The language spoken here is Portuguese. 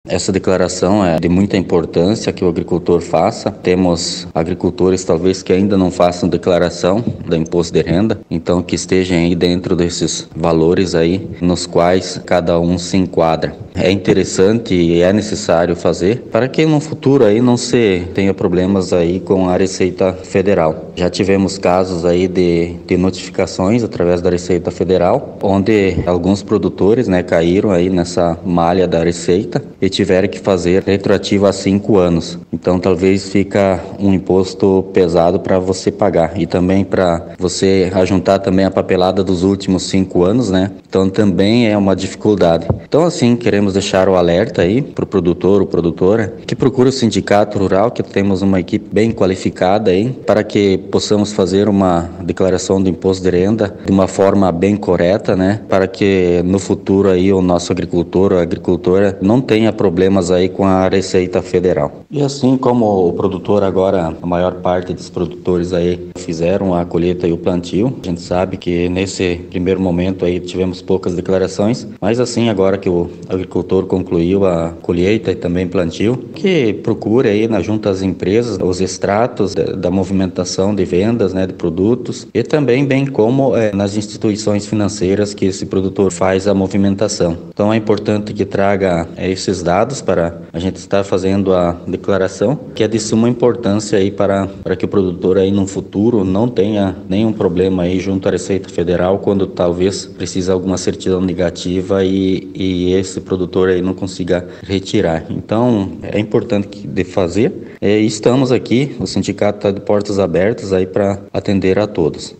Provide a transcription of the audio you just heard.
Essa declaração é de muita importância que o agricultor faça. Temos agricultores talvez que ainda não façam declaração do imposto de renda, então que estejam aí dentro desses valores aí nos quais cada um se enquadra. É interessante e é necessário fazer para que no futuro aí não se tenha problemas aí com a Receita Federal. Já tivemos casos aí de notificações através da Receita Federal, onde alguns produtores, caíram aí nessa malha da Receita e tiveram que fazer retroativo a 5 anos. Então talvez fica um imposto pesado para você pagar e também para você ajuntar também a papelada dos últimos 5 anos, Então também é uma dificuldade. Então assim, queremos deixar o alerta aí para o produtor ou produtora que procure o sindicato rural, que temos uma equipe bem qualificada aí, para que possamos fazer uma declaração do imposto de renda de uma forma bem correta, para que no futuro aí o nosso agricultor ou agricultora não tenha problemas aí com a Receita Federal. E assim como o produtor agora, a maior parte dos produtores aí fizeram a colheita e o plantio, a gente sabe que nesse primeiro momento aí tivemos poucas declarações, mas assim agora que o agricultor concluiu a colheita e também plantio, que procure aí junto às empresas os extratos da movimentação de vendas, de produtos e também bem como nas instituições financeiras que esse produtor faz a movimentação. Então é importante que traga esses dados para a gente estar fazendo a declaração, que é de suma importância aí para que o produtor aí no futuro não tenha nenhum problema aí junto à Receita Federal quando talvez precise alguma certidão negativa e esse produtor aí não consiga retirar. Então é importante de fazer. Estamos aqui, o sindicato está de portas abertas aí para atender a todos.